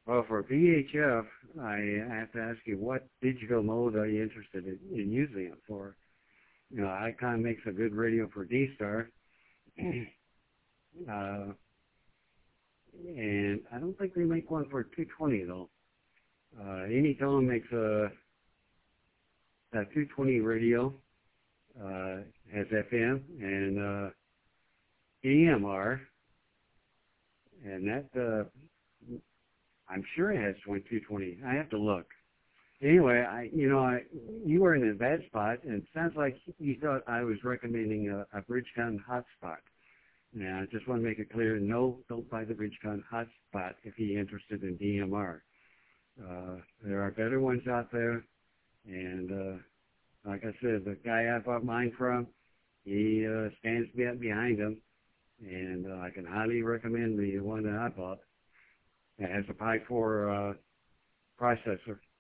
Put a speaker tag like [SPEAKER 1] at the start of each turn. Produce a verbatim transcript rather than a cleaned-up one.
[SPEAKER 1] Well, for V H F, I have to ask you, what digital mode are you interested in, in using it for? You know, Icon makes a good radio for D-Star, uh, and I don't think they make one for two twenty though. Uh, Anytone makes a, a two twenty radio, uh, has F M and uh, A M R, and that uh, I'm sure it has two twenty. I have to look. Anyway, I you know I you were in a bad spot, and it sounds like you thought I was recommending a, a Bridgecon hotspot. Now, I just want to make it clear: no, don't buy the Bridgecon hotspot if you're interested in D M R. Uh, there are better ones out there, and uh, like I said, the guy I bought mine from, he uh, stands behind him, and uh, I can highly recommend the one that I bought. It has a Pi four uh, processor.